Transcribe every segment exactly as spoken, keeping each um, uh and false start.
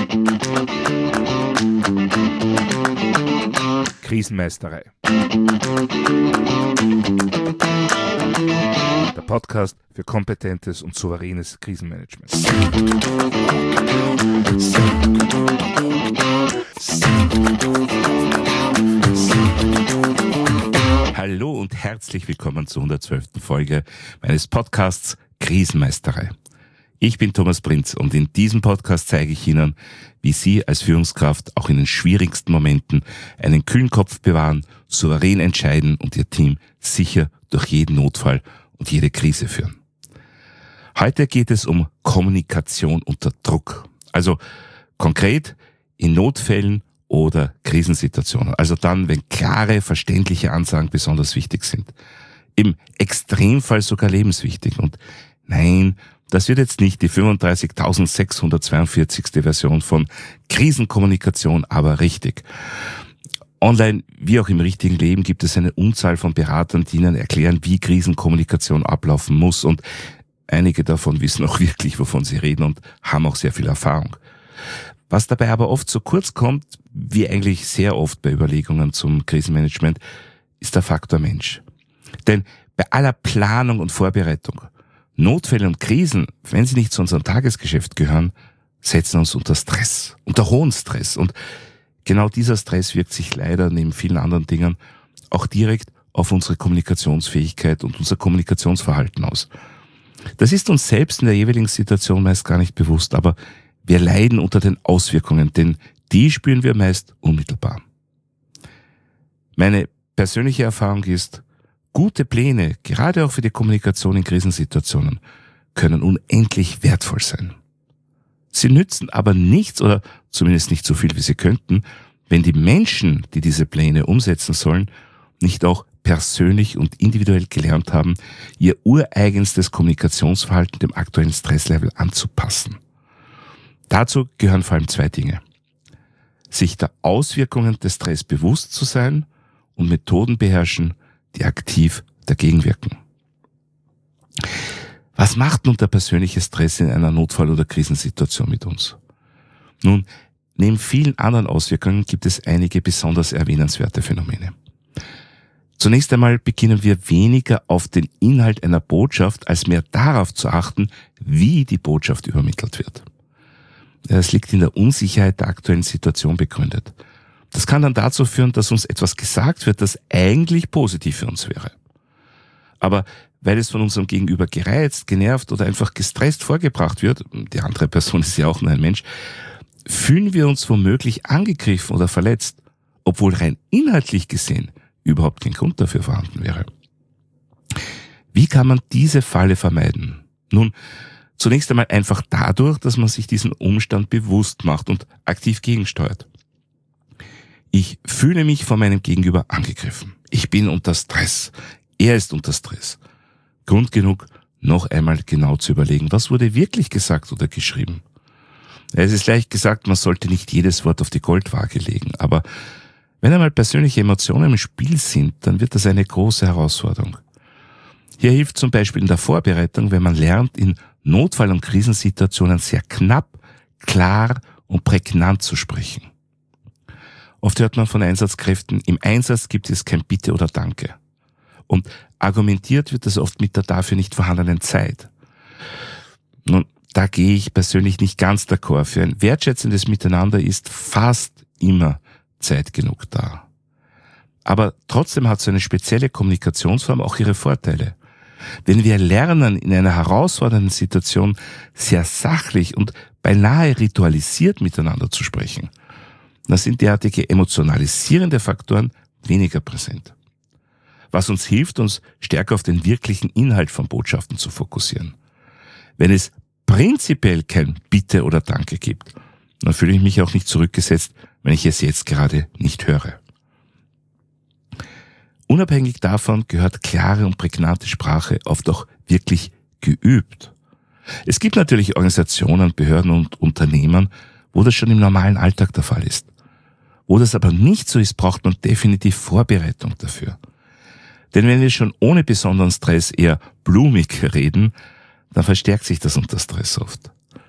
Krisenmeisterei. Der Podcast für kompetentes und souveränes Krisenmanagement. Hallo und herzlich willkommen zur hundertzwölften Folge meines Podcasts Krisenmeisterei. Ich bin Thomas Prinz und in diesem Podcast zeige ich Ihnen, wie Sie als Führungskraft auch in den schwierigsten Momenten einen kühlen Kopf bewahren, souverän entscheiden und Ihr Team sicher durch jeden Notfall und jede Krise führen. Heute geht es um Kommunikation unter Druck. Also konkret in Notfällen oder Krisensituationen. Also dann, wenn klare, verständliche Ansagen besonders wichtig sind. Im Extremfall sogar lebenswichtig. Und nein, das wird jetzt nicht die fünfunddreißigtausendsechshundertzweiundvierzigste Version von Krisenkommunikation, aber richtig. Online wie auch im richtigen Leben gibt es eine Unzahl von Beratern, die Ihnen erklären, wie Krisenkommunikation ablaufen muss. Und einige davon wissen auch wirklich, wovon sie reden und haben auch sehr viel Erfahrung. Was dabei aber oft zu kurz kommt, wie eigentlich sehr oft bei Überlegungen zum Krisenmanagement, ist der Faktor Mensch. Denn bei aller Planung und Vorbereitung, Notfälle und Krisen, wenn sie nicht zu unserem Tagesgeschäft gehören, setzen uns unter Stress, unter hohen Stress. Und genau dieser Stress wirkt sich leider neben vielen anderen Dingen auch direkt auf unsere Kommunikationsfähigkeit und unser Kommunikationsverhalten aus. Das ist uns selbst in der jeweiligen Situation meist gar nicht bewusst, aber wir leiden unter den Auswirkungen, denn die spüren wir meist unmittelbar. Meine persönliche Erfahrung ist, gute Pläne, gerade auch für die Kommunikation in Krisensituationen, können unendlich wertvoll sein. Sie nützen aber nichts oder zumindest nicht so viel, wie sie könnten, wenn die Menschen, die diese Pläne umsetzen sollen, nicht auch persönlich und individuell gelernt haben, ihr ureigenstes Kommunikationsverhalten dem aktuellen Stresslevel anzupassen. Dazu gehören vor allem zwei Dinge. Sich der Auswirkungen des Stress bewusst zu sein und Methoden beherrschen, die aktiv dagegen wirken. Was macht nun der persönliche Stress in einer Notfall- oder Krisensituation mit uns? Nun, neben vielen anderen Auswirkungen gibt es einige besonders erwähnenswerte Phänomene. Zunächst einmal beginnen wir weniger auf den Inhalt einer Botschaft, als mehr darauf zu achten, wie die Botschaft übermittelt wird. Es liegt in der Unsicherheit der aktuellen Situation begründet. Das kann dann dazu führen, dass uns etwas gesagt wird, das eigentlich positiv für uns wäre. Aber weil es von unserem Gegenüber gereizt, genervt oder einfach gestresst vorgebracht wird, die andere Person ist ja auch nur ein Mensch, fühlen wir uns womöglich angegriffen oder verletzt, obwohl rein inhaltlich gesehen überhaupt kein Grund dafür vorhanden wäre. Wie kann man diese Falle vermeiden? Nun, zunächst einmal einfach dadurch, dass man sich diesen Umstand bewusst macht und aktiv gegensteuert. Ich fühle mich von meinem Gegenüber angegriffen. Ich bin unter Stress. Er ist unter Stress. Grund genug, noch einmal genau zu überlegen, was wurde wirklich gesagt oder geschrieben. Es ist leicht gesagt, man sollte nicht jedes Wort auf die Goldwaage legen, aber wenn einmal persönliche Emotionen im Spiel sind, dann wird das eine große Herausforderung. Hier hilft zum Beispiel in der Vorbereitung, wenn man lernt, in Notfall- und Krisensituationen sehr knapp, klar und prägnant zu sprechen. Oft hört man von Einsatzkräften, im Einsatz gibt es kein Bitte oder Danke. Und argumentiert wird das oft mit der dafür nicht vorhandenen Zeit. Nun, da gehe ich persönlich nicht ganz d'accord. Für ein wertschätzendes Miteinander ist fast immer Zeit genug da. Aber trotzdem hat so eine spezielle Kommunikationsform auch ihre Vorteile. Wenn wir lernen, in einer herausfordernden Situation sehr sachlich und beinahe ritualisiert miteinander zu sprechen, dann sind derartige emotionalisierende Faktoren weniger präsent. Was uns hilft, uns stärker auf den wirklichen Inhalt von Botschaften zu fokussieren. Wenn es prinzipiell kein Bitte oder Danke gibt, dann fühle ich mich auch nicht zurückgesetzt, wenn ich es jetzt gerade nicht höre. Unabhängig davon gehört klare und prägnante Sprache oft auch wirklich geübt. Es gibt natürlich Organisationen, Behörden und Unternehmen, wo das schon im normalen Alltag der Fall ist. Wo das aber nicht so ist, braucht man definitiv Vorbereitung dafür. Denn wenn wir schon ohne besonderen Stress eher blumig reden, dann verstärkt sich das unter Stress oft.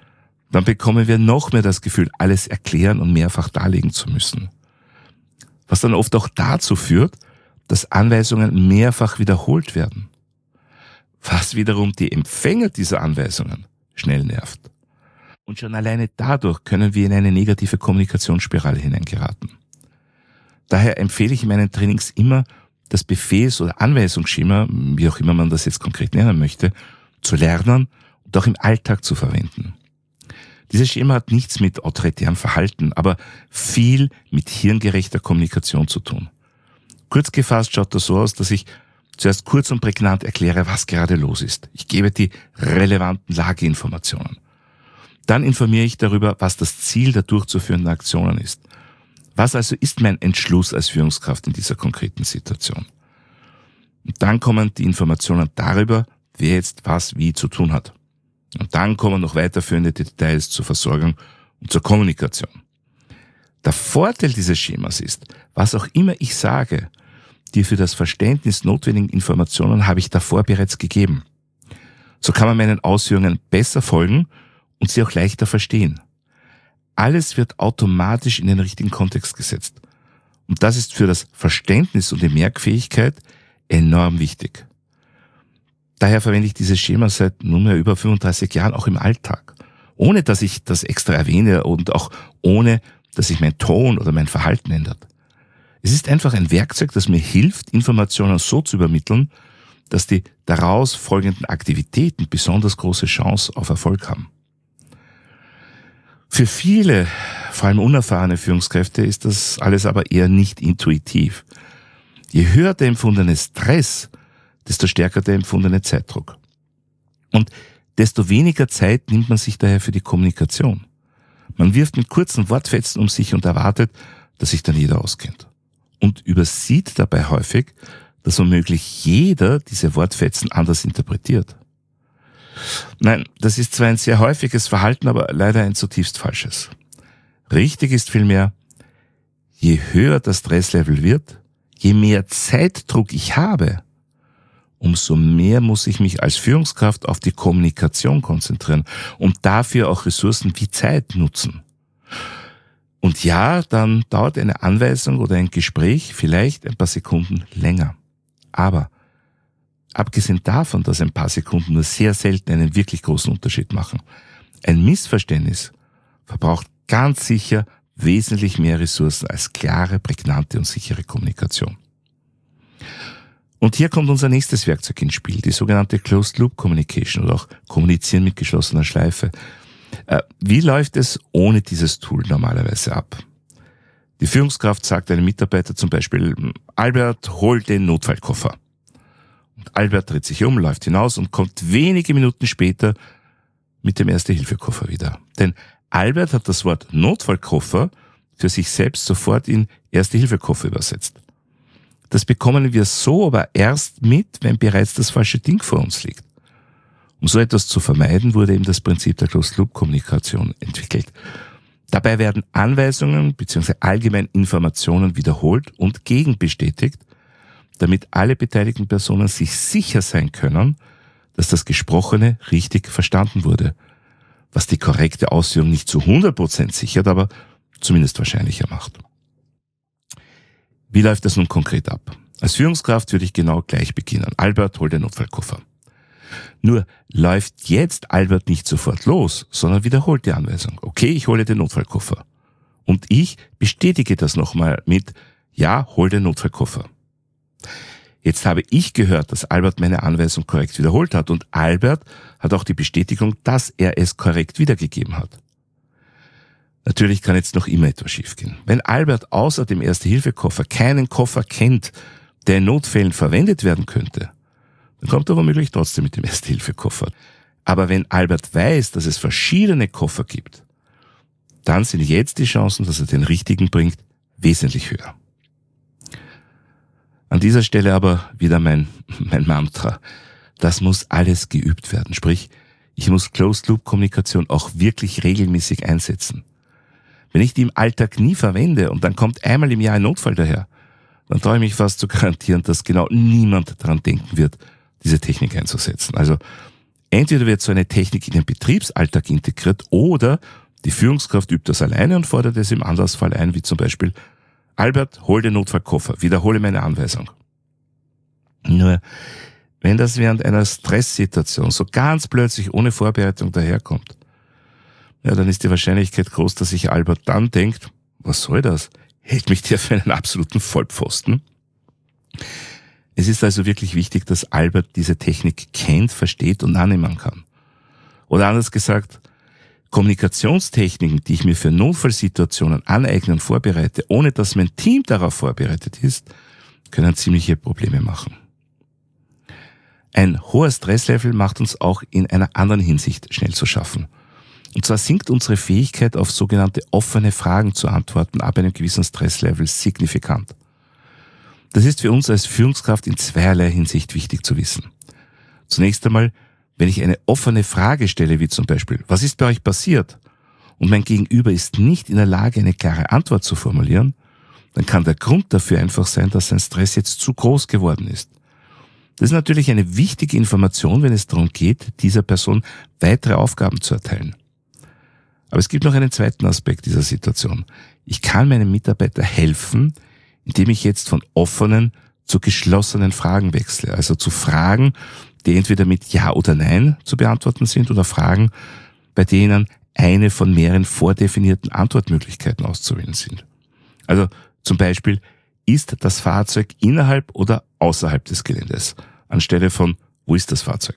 dann bekommen wir noch mehr das Gefühl, alles erklären und mehrfach darlegen zu müssen. Was dann oft auch dazu führt, dass Anweisungen mehrfach wiederholt werden. Was wiederum die Empfänger dieser Anweisungen schnell nervt. Und schon alleine dadurch können wir in eine negative Kommunikationsspirale hineingeraten. Daher empfehle ich in meinen Trainings immer, das Befehls- oder Anweisungsschema, wie auch immer man das jetzt konkret nennen möchte, zu lernen und auch im Alltag zu verwenden. Dieses Schema hat nichts mit autoritärem Verhalten, aber viel mit hirngerechter Kommunikation zu tun. Kurz gefasst schaut das so aus, dass ich zuerst kurz und prägnant erkläre, was gerade los ist. Ich gebe die relevanten Lageinformationen. Dann informiere ich darüber, was das Ziel der durchzuführenden Aktionen ist. Was also ist mein Entschluss als Führungskraft in dieser konkreten Situation? Und dann kommen die Informationen darüber, wer jetzt was wie zu tun hat. Und dann kommen noch weiterführende Details zur Versorgung und zur Kommunikation. Der Vorteil dieses Schemas ist, was auch immer ich sage, die für das Verständnis notwendigen Informationen habe ich davor bereits gegeben. So kann man meinen Ausführungen besser folgen und sie auch leichter verstehen. Alles wird automatisch in den richtigen Kontext gesetzt. Und das ist für das Verständnis und die Merkfähigkeit enorm wichtig. Daher verwende ich dieses Schema seit nunmehr über fünfunddreißig Jahren auch im Alltag. Ohne dass ich das extra erwähne und auch ohne, dass sich mein Ton oder mein Verhalten ändert. Es ist einfach ein Werkzeug, das mir hilft, Informationen so zu übermitteln, dass die daraus folgenden Aktivitäten besonders große Chance auf Erfolg haben. Für viele, vor allem unerfahrene Führungskräfte, ist das alles aber eher nicht intuitiv. Je höher der empfundene Stress, desto stärker der empfundene Zeitdruck. Und desto weniger Zeit nimmt man sich daher für die Kommunikation. Man wirft mit kurzen Wortfetzen um sich und erwartet, dass sich dann jeder auskennt. Und übersieht dabei häufig, dass womöglich jeder diese Wortfetzen anders interpretiert. Nein, das ist zwar ein sehr häufiges Verhalten, aber leider ein zutiefst falsches. Richtig ist vielmehr, je höher das Stresslevel wird, je mehr Zeitdruck ich habe, umso mehr muss ich mich als Führungskraft auf die Kommunikation konzentrieren und dafür auch Ressourcen wie Zeit nutzen. Und ja, dann dauert eine Anweisung oder ein Gespräch vielleicht ein paar Sekunden länger. Aber abgesehen davon, dass ein paar Sekunden nur sehr selten einen wirklich großen Unterschied machen, ein Missverständnis verbraucht ganz sicher wesentlich mehr Ressourcen als klare, prägnante und sichere Kommunikation. Und hier kommt unser nächstes Werkzeug ins Spiel, die sogenannte Closed Loop Communication oder auch Kommunizieren mit geschlossener Schleife. Äh, wie läuft es ohne dieses Tool normalerweise ab? Die Führungskraft sagt einem Mitarbeiter zum Beispiel, Albert, hol den Notfallkoffer. Und Albert dreht sich um, läuft hinaus und kommt wenige Minuten später mit dem Erste-Hilfe-Koffer wieder. Denn Albert hat das Wort Notfallkoffer für sich selbst sofort in Erste-Hilfe-Koffer übersetzt. Das bekommen wir so aber erst mit, wenn bereits das falsche Ding vor uns liegt. Um so etwas zu vermeiden, wurde eben das Prinzip der Closed-Loop-Kommunikation entwickelt. Dabei werden Anweisungen bzw. allgemein Informationen wiederholt und gegenbestätigt, damit alle beteiligten Personen sich sicher sein können, dass das Gesprochene richtig verstanden wurde, was die korrekte Ausführung nicht zu hundert Prozent sichert, aber zumindest wahrscheinlicher macht. Wie läuft das nun konkret ab? Als Führungskraft würde ich genau gleich beginnen. Albert, hol den Notfallkoffer. Nur läuft jetzt Albert nicht sofort los, sondern wiederholt die Anweisung. Okay, ich hole den Notfallkoffer. Und ich bestätige das nochmal mit, ja, hol den Notfallkoffer. Jetzt habe ich gehört, dass Albert meine Anweisung korrekt wiederholt hat und Albert hat auch die Bestätigung, dass er es korrekt wiedergegeben hat. Natürlich kann jetzt noch immer etwas schiefgehen. Wenn Albert außer dem Erste-Hilfe-Koffer keinen Koffer kennt, der in Notfällen verwendet werden könnte, dann kommt er womöglich trotzdem mit dem Erste-Hilfe-Koffer. Aber wenn Albert weiß, dass es verschiedene Koffer gibt, dann sind jetzt die Chancen, dass er den richtigen bringt, wesentlich höher. An dieser Stelle aber wieder mein, mein Mantra. Das muss alles geübt werden. Sprich, ich muss Closed-Loop-Kommunikation auch wirklich regelmäßig einsetzen. Wenn ich die im Alltag nie verwende und dann kommt einmal im Jahr ein Notfall daher, dann traue ich mich fast zu garantieren, dass genau niemand daran denken wird, diese Technik einzusetzen. Also Entweder wird so eine Technik in den Betriebsalltag integriert oder die Führungskraft übt das alleine und fordert es im Anlassfall ein, wie zum Beispiel: Albert, hol den Notfallkoffer, wiederhole meine Anweisung. Nur, wenn das während einer Stresssituation so ganz plötzlich ohne Vorbereitung daherkommt, ja, dann ist die Wahrscheinlichkeit groß, dass sich Albert dann denkt: Was soll das? Hält mich der für einen absoluten Vollpfosten? Es ist also wirklich wichtig, dass Albert diese Technik kennt, versteht und annehmen kann. Oder anders gesagt, Kommunikationstechniken, die ich mir für Notfallsituationen aneigne und vorbereite, ohne dass mein Team darauf vorbereitet ist, können ziemliche Probleme machen. Ein hoher Stresslevel macht uns auch in einer anderen Hinsicht schnell zu schaffen. Und zwar sinkt unsere Fähigkeit, auf sogenannte offene Fragen zu antworten, ab einem gewissen Stresslevel signifikant. Das ist für uns als Führungskraft in zweierlei Hinsicht wichtig zu wissen. Zunächst einmal, wenn ich eine offene Frage stelle, wie zum Beispiel: Was ist bei euch passiert? Und mein Gegenüber ist nicht in der Lage, eine klare Antwort zu formulieren, dann kann der Grund dafür einfach sein, dass sein Stress jetzt zu groß geworden ist. Das ist natürlich eine wichtige Information, wenn es darum geht, dieser Person weitere Aufgaben zu erteilen. Aber es gibt noch einen zweiten Aspekt dieser Situation. Ich kann meinem Mitarbeiter helfen, indem ich jetzt von offenen zu geschlossenen Fragen wechsle. Also zu Fragen, die entweder mit Ja oder Nein zu beantworten sind, oder Fragen, bei denen eine von mehreren vordefinierten Antwortmöglichkeiten auszuwählen sind. Also zum Beispiel: Ist das Fahrzeug innerhalb oder außerhalb des Geländes? Anstelle von: Wo ist das Fahrzeug?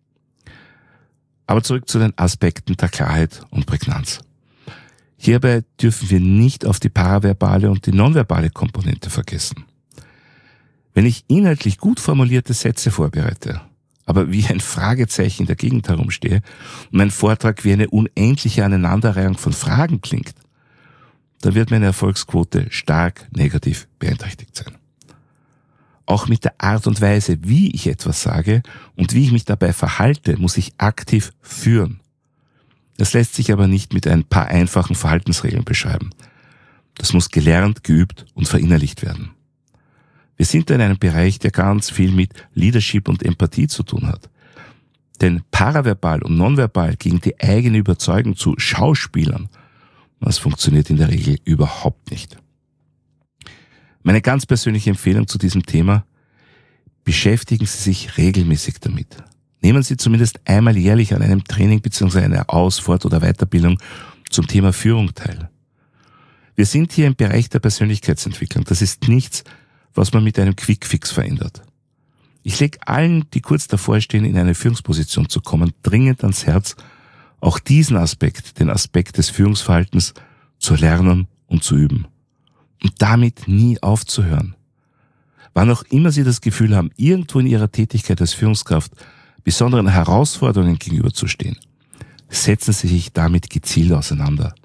Aber zurück zu den Aspekten der Klarheit und Prägnanz. Hierbei dürfen wir nicht auf die paraverbale und die nonverbale Komponente vergessen. Wenn ich inhaltlich gut formulierte Sätze vorbereite, aber wie ein Fragezeichen in der Gegend herumstehe und mein Vortrag wie eine unendliche Aneinanderreihung von Fragen klingt, dann wird meine Erfolgsquote stark negativ beeinträchtigt sein. Auch mit der Art und Weise, wie ich etwas sage und wie ich mich dabei verhalte, muss ich aktiv führen. Das lässt sich aber nicht mit ein paar einfachen Verhaltensregeln beschreiben. Das muss gelernt, geübt und verinnerlicht werden. Wir sind in einem Bereich, der ganz viel mit Leadership und Empathie zu tun hat. Denn paraverbal und nonverbal gegen die eigene Überzeugung zu schauspielern, das funktioniert in der Regel überhaupt nicht. Meine ganz persönliche Empfehlung zu diesem Thema: Beschäftigen Sie sich regelmäßig damit. Nehmen Sie zumindest einmal jährlich an einem Training bzw. einer Aus-, Fort- oder Weiterbildung zum Thema Führung teil. Wir sind hier im Bereich der Persönlichkeitsentwicklung. Das ist nichts, was man mit einem Quickfix verändert. Ich lege allen, die kurz davor stehen, in eine Führungsposition zu kommen, dringend ans Herz, auch diesen Aspekt, den Aspekt des Führungsverhaltens, zu lernen und zu üben. Und damit nie aufzuhören. Wann auch immer Sie das Gefühl haben, irgendwo in Ihrer Tätigkeit als Führungskraft besonderen Herausforderungen gegenüberzustehen, setzen Sie sich damit gezielt auseinander.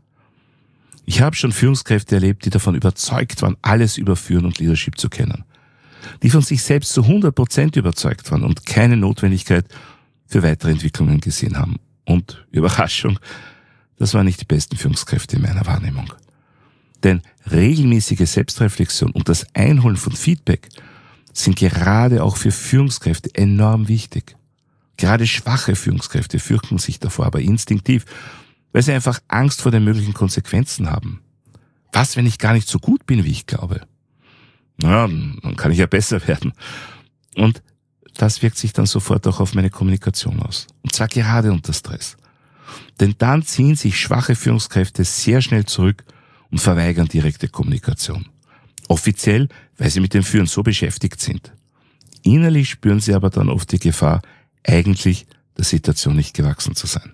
Ich habe schon Führungskräfte erlebt, die davon überzeugt waren, alles über Führen und Leadership zu kennen. Die von sich selbst zu hundert Prozent überzeugt waren und keine Notwendigkeit für weitere Entwicklungen gesehen haben. Und Überraschung, das waren nicht die besten Führungskräfte in meiner Wahrnehmung. Denn regelmäßige Selbstreflexion und das Einholen von Feedback sind gerade auch für Führungskräfte enorm wichtig. Gerade schwache Führungskräfte fürchten sich davor, aber instinktiv, weil sie einfach Angst vor den möglichen Konsequenzen haben. Was, wenn ich gar nicht so gut bin, wie ich glaube? Na, dann kann ich ja besser werden. Und das wirkt sich dann sofort auch auf meine Kommunikation aus. Und zwar gerade unter Stress. Denn dann ziehen sich schwache Führungskräfte sehr schnell zurück und verweigern direkte Kommunikation. Offiziell, weil sie mit dem Führen so beschäftigt sind. Innerlich spüren sie aber dann oft die Gefahr, eigentlich der Situation nicht gewachsen zu sein.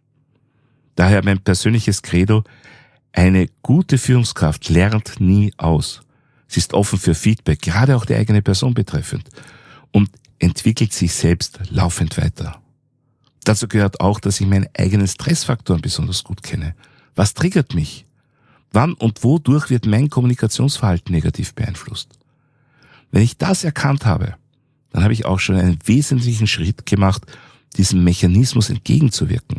Daher mein persönliches Credo: Eine gute Führungskraft lernt nie aus. Sie ist offen für Feedback, gerade auch die eigene Person betreffend, und entwickelt sich selbst laufend weiter. Dazu gehört auch, dass ich meine eigenen Stressfaktoren besonders gut kenne. Was triggert mich? Wann und wodurch wird mein Kommunikationsverhalten negativ beeinflusst? Wenn ich das erkannt habe, dann habe ich auch schon einen wesentlichen Schritt gemacht, diesem Mechanismus entgegenzuwirken.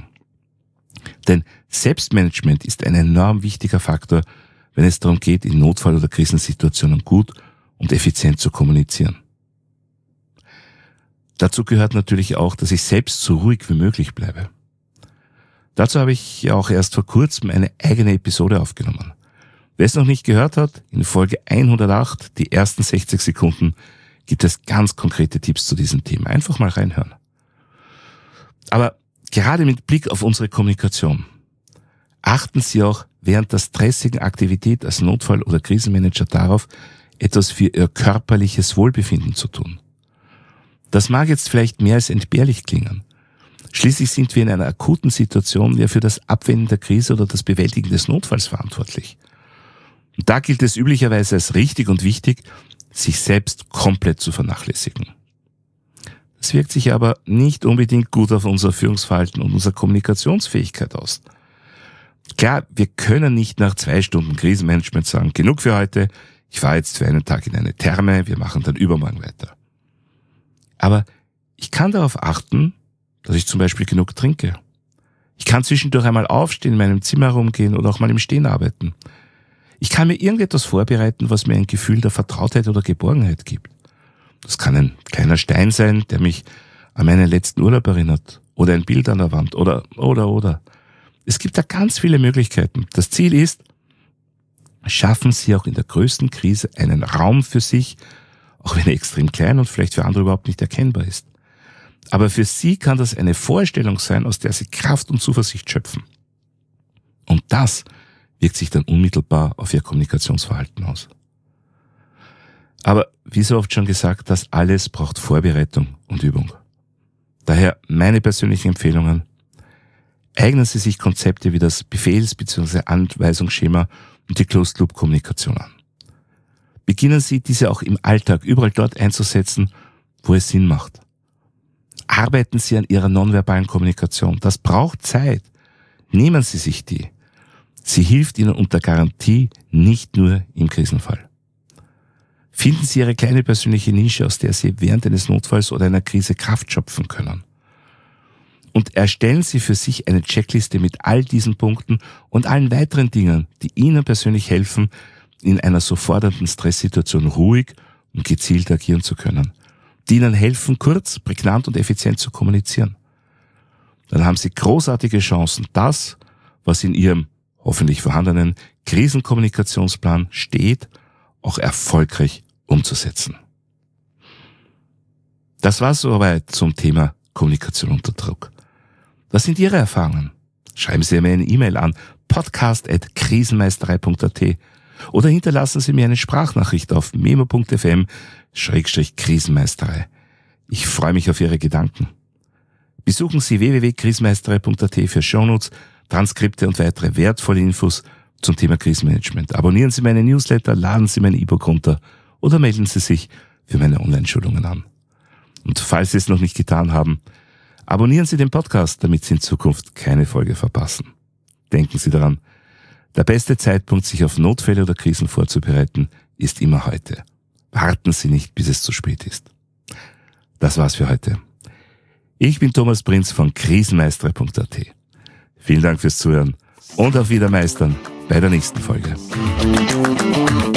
Denn Selbstmanagement ist ein enorm wichtiger Faktor, wenn es darum geht, in Notfall- oder Krisensituationen gut und effizient zu kommunizieren. Dazu gehört natürlich auch, dass ich selbst so ruhig wie möglich bleibe. Dazu habe ich ja auch erst vor kurzem eine eigene Episode aufgenommen. Wer es noch nicht gehört hat, in Folge hundertacht, die ersten sechzig Sekunden, gibt es ganz konkrete Tipps zu diesem Thema. Einfach mal reinhören. Aber gerade mit Blick auf unsere Kommunikation, achten Sie auch während der stressigen Aktivität als Notfall- oder Krisenmanager darauf, etwas für Ihr körperliches Wohlbefinden zu tun. Das mag jetzt vielleicht mehr als entbehrlich klingen. Schließlich sind wir in einer akuten Situation ja für das Abwenden der Krise oder das Bewältigen des Notfalls verantwortlich. Und da gilt es üblicherweise als richtig und wichtig, sich selbst komplett zu vernachlässigen. Das wirkt sich aber nicht unbedingt gut auf unser Führungsverhalten und unsere Kommunikationsfähigkeit aus. Klar, wir können nicht nach zwei Stunden Krisenmanagement sagen, genug für heute, ich fahre jetzt für einen Tag in eine Therme, wir machen dann übermorgen weiter. Aber ich kann darauf achten, dass ich zum Beispiel genug trinke. Ich kann zwischendurch einmal aufstehen, in meinem Zimmer rumgehen oder auch mal im Stehen arbeiten. Ich kann mir irgendetwas vorbereiten, was mir ein Gefühl der Vertrautheit oder Geborgenheit gibt. Das kann ein kleiner Stein sein, der mich an meinen letzten Urlaub erinnert, oder ein Bild an der Wand, oder, oder, oder. Es gibt da ganz viele Möglichkeiten. Das Ziel ist, schaffen Sie auch in der größten Krise einen Raum für sich, auch wenn er extrem klein und vielleicht für andere überhaupt nicht erkennbar ist. Aber für Sie kann das eine Vorstellung sein, aus der Sie Kraft und Zuversicht schöpfen. Und das wirkt sich dann unmittelbar auf Ihr Kommunikationsverhalten aus. Aber wie so oft schon gesagt, das alles braucht Vorbereitung und Übung. Daher meine persönlichen Empfehlungen: Eignen Sie sich Konzepte wie das Befehls- bzw. Anweisungsschema und die Closed-Loop-Kommunikation an. Beginnen Sie diese auch im Alltag überall dort einzusetzen, wo es Sinn macht. Arbeiten Sie an Ihrer nonverbalen Kommunikation. Das braucht Zeit. Nehmen Sie sich die. Sie hilft Ihnen unter Garantie nicht nur im Krisenfall. Finden Sie Ihre kleine persönliche Nische, aus der Sie während eines Notfalls oder einer Krise Kraft schöpfen können. Und erstellen Sie für sich eine Checkliste mit all diesen Punkten und allen weiteren Dingen, die Ihnen persönlich helfen, in einer so fordernden Stresssituation ruhig und gezielt agieren zu können, die Ihnen helfen, kurz, prägnant und effizient zu kommunizieren. Dann haben Sie großartige Chancen, das, was in Ihrem hoffentlich vorhandenen Krisenkommunikationsplan steht, auch erfolgreich umzusetzen. Das war soweit zum Thema Kommunikation unter Druck. Was sind Ihre Erfahrungen? Schreiben Sie mir eine E-Mail an podcast at krisenmeisterei punkt at oder hinterlassen Sie mir eine Sprachnachricht auf memo punkt f m Schrägstrich Krisenmeisterei. Ich freue mich auf Ihre Gedanken. Besuchen Sie w w w punkt krisenmeisterei punkt at für Shownotes, Transkripte und weitere wertvolle Infos zum Thema Krisenmanagement. Abonnieren Sie meine Newsletter, laden Sie mein E-Book runter oder melden Sie sich für meine Online-Schulungen an. Und falls Sie es noch nicht getan haben, abonnieren Sie den Podcast, damit Sie in Zukunft keine Folge verpassen. Denken Sie daran, der beste Zeitpunkt, sich auf Notfälle oder Krisen vorzubereiten, ist immer heute. Warten Sie nicht, bis es zu spät ist. Das war's für heute. Ich bin Thomas Prinz von krisenmeisterei punkt at. Vielen Dank fürs Zuhören und auf Wiedermeistern bei der nächsten Folge.